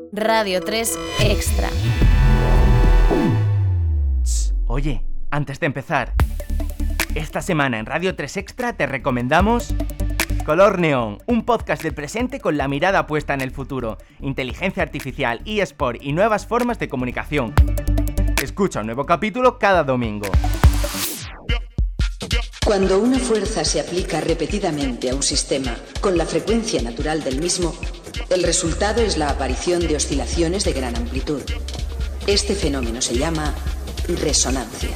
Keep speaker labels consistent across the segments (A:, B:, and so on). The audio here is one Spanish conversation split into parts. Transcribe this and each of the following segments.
A: Radio 3 Extra.
B: Oye, antes de empezar, esta semana en Radio 3 Extra te recomendamos Color Neón, un podcast del presente con la mirada puesta en el futuro, inteligencia artificial, eSport y nuevas formas de comunicación. Escucha un nuevo capítulo cada domingo.
C: Cuando una fuerza se aplica repetidamente a un sistema con la frecuencia natural del mismo, el resultado es la aparición de oscilaciones de gran amplitud. Este fenómeno se llama resonancia.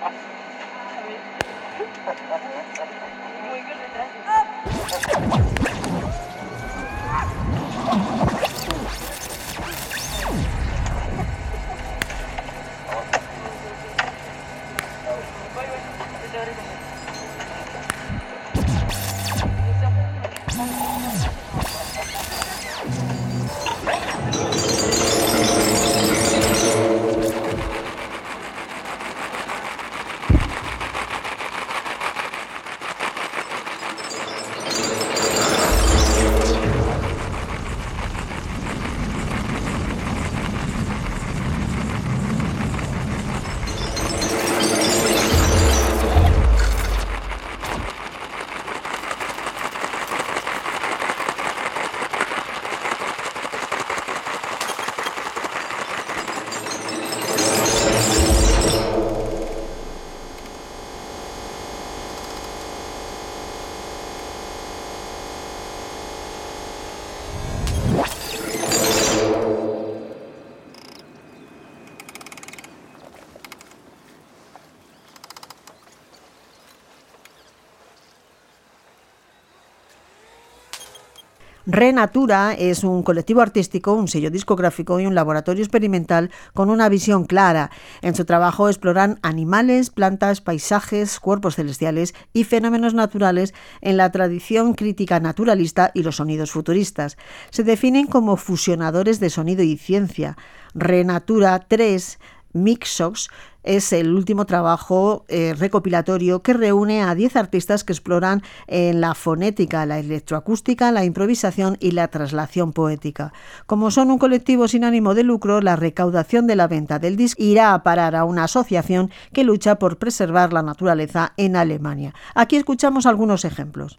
D: Renatura es un colectivo artístico, un sello discográfico y un laboratorio experimental con una visión clara. En su trabajo exploran animales, plantas, paisajes, cuerpos celestiales y fenómenos naturales en la tradición crítica naturalista y los sonidos futuristas. Se definen como fusionadores de sonido y ciencia. Renatura 3 Mixox es el último trabajo recopilatorio que reúne a 10 artistas que exploran en la fonética, la electroacústica, la improvisación y la traslación poética. Como son un colectivo sin ánimo de lucro, la recaudación de la venta del disco irá a parar a una asociación que lucha por preservar la naturaleza en Alemania. Aquí escuchamos algunos ejemplos.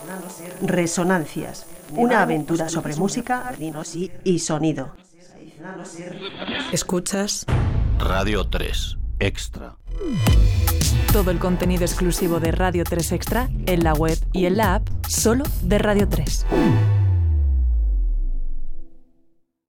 D: Resonancias, una aventura sobre música y sonido.
E: Escuchas
F: Radio 3 Extra.
E: todo el contenido exclusivo de Radio 3 Extra en la web y en la app solo de Radio 3.